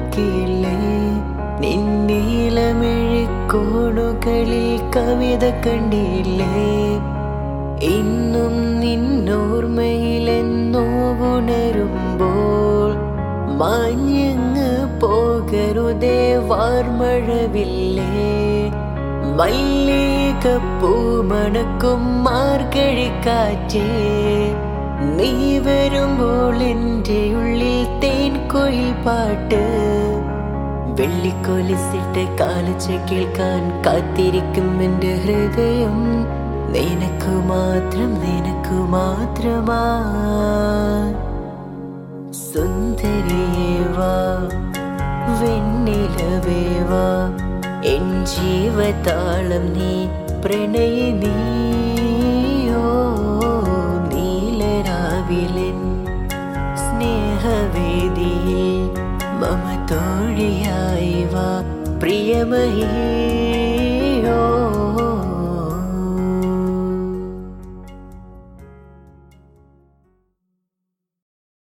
നോക്കിയില്ലേ നിന്നീലമിഴിക്കോണുകളിൽ കവിത കണ്ടില്ലേ ഇന്നും നിന്നോർമ്മയിലെന്നോ ഉണരുമ്പോൾ മാഞ്ഞങ്ങ് പോകരുതേ വാർമഴവില്ലേ മല്ലികപ്പൂമണക്കും മാർഗഴിക്കാറ്റേ നീ വരുമ്പോൾ എൻ്റെ ഉള്ളിൽ തേൻ കൊയിൽ പാട്ട് വെള്ളിക്കൊലിസിട്ട് കാലച്ച് കേൾക്കാൻ കാത്തിരിക്കും എൻ്റെ ഹൃദയം നിനക്കു മാത്രമാ സുന്ദരിയേ വാ വെണ്ണിലവേ വാ എൻ ജീവതാളം നീ പ്രണയിനിയോ നീലരാവിലൻ സ്നേഹവേദിയിൽ മമ തോഴിയായി വാ പ്രിയമഹേ